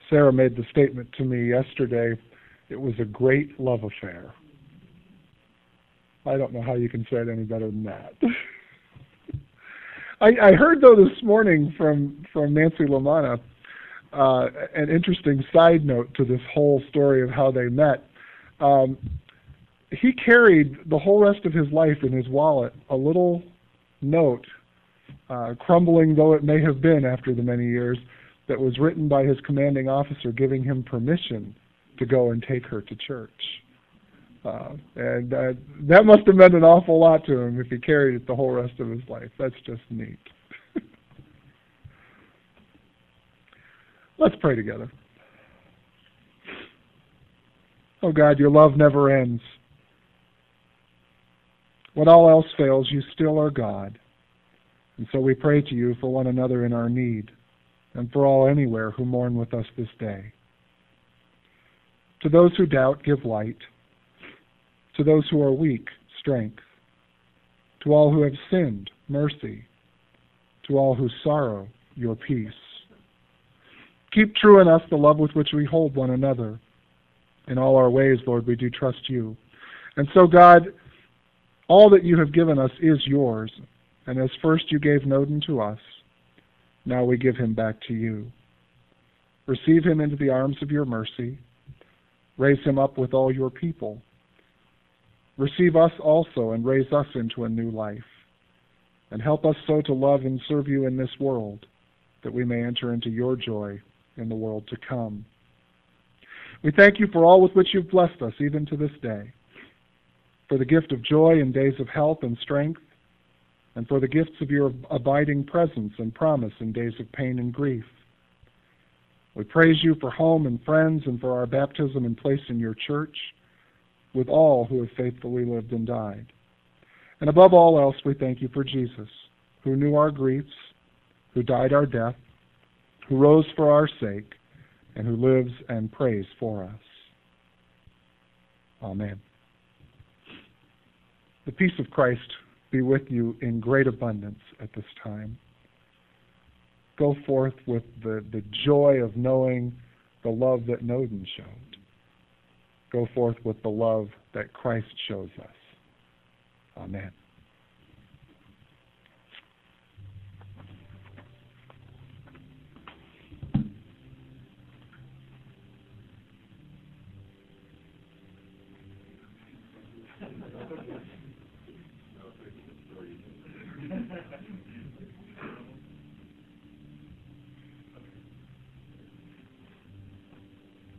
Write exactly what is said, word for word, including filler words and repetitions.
Sarah made the statement to me yesterday, it was a great love affair. I don't know how you can say it any better than that. I, I heard, though, this morning from, from Nancy Lamanna, uh, an interesting side note to this whole story of how they met. Um, he carried the whole rest of his life in his wallet a little note, uh, crumbling though it may have been after the many years, that was written by his commanding officer giving him permission to go and take her to church. Uh, and uh, that must have meant an awful lot to him if he carried it the whole rest of his life. That's just neat. Let's pray together. Oh God, your love never ends. When all else fails, you still are God. And so we pray to you for one another in our need, and for all anywhere who mourn with us this day. To those who doubt, give light. To those who are weak, strength. To all who have sinned, mercy. To all who sorrow, your peace. Keep true in us the love with which we hold one another. In all our ways, Lord, we do trust you. And so, God, all that you have given us is yours. And as first you gave Noden to us, now we give him back to you. Receive him into the arms of your mercy. Raise him up with all your people. Receive us also and raise us into a new life. And help us so to love and serve you in this world, that we may enter into your joy in the world to come. We thank you for all with which you've blessed us, even to this day, for the gift of joy in days of health and strength, and for the gifts of your abiding presence and promise in days of pain and grief. We praise you for home and friends and for our baptism and place in your church with all who have faithfully lived and died. And above all else, we thank you for Jesus, who knew our griefs, who died our death, who rose for our sake, and who lives and prays for us. Amen. The peace of Christ be with you in great abundance at this time. Go forth with the, the joy of knowing the love that Noden showed. Go forth with the love that Christ shows us. Amen.